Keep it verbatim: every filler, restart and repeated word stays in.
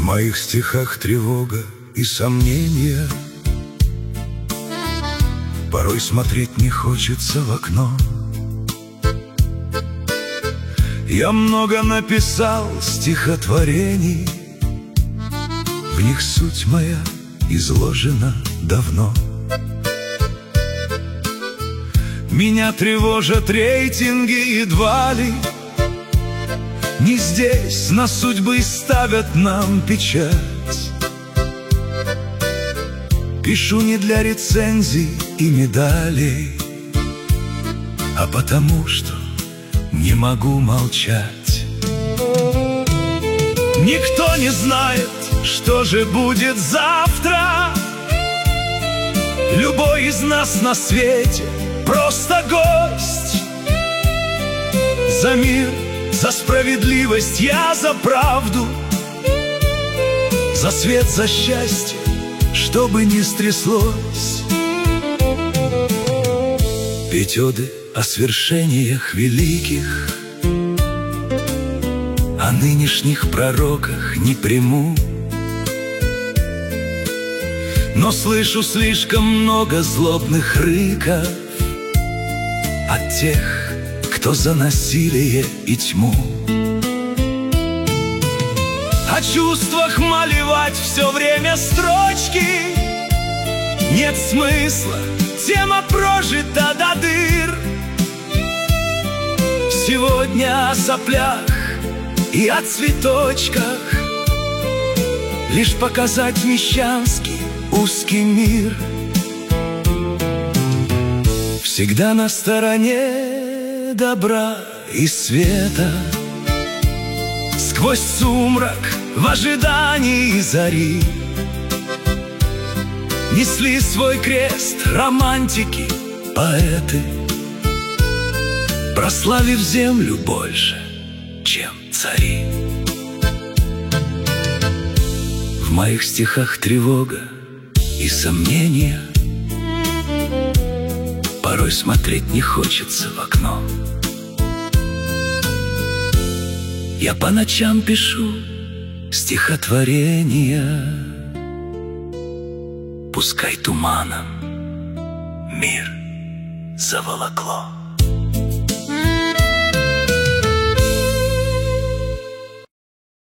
моих стихах тревога и сомнения. Порой смотреть не хочется в окно. Я много написал стихотворений, в них суть моя изложена давно. Меня тревожат рейтинги едва ли не здесь на судьбы ставят нам печать. Пишу не для рецензий и медалей, а потому что не могу молчать. Никто не знает, что же будет завтра. Любой из нас на свете просто гость. За мир, за справедливость, я за правду, за свет, за счастье, что бы ни стряслось. Петь оды о свершениях великих, о нынешних пророках не приму. Но слышу слишком много злобных рыков от тех, кто за насилие и тьму. О чувствах малевать все время строчки нет смысла, тема прожита до дыр. Сегодня о соплях и о цветочках, лишь показать мещанский узкий мир. Всегда на стороне добра и света, сквозь сумрак в ожидании зари несли свой крест романтики, поэты, прославив землю больше, чем цари. В моих стихах тревога и сомнения, порой смотреть не хочется в окно. Я по ночам пишу стихотворения, пускай туманом мир заволокло.